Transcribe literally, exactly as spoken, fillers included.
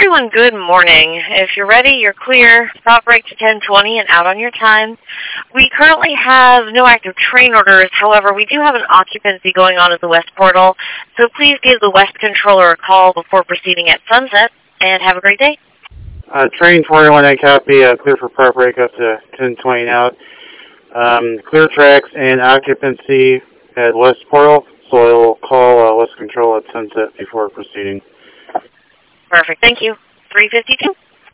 everyone, good morning. If you're ready, you're clear. Stop break to ten twenty and out on your time. We currently have no active train orders. However, we do have an occupancy going on at the West Portal, so please give the West Controller a call before proceeding at sunset, and have a great day. Uh, train twenty-one, I copy, uh, clear for prep break up to ten twenty and out. Um, clear tracks and occupancy at West Portal, so I will call uh, West Control at sunset before proceeding. Perfect, thank you. three fifty-two.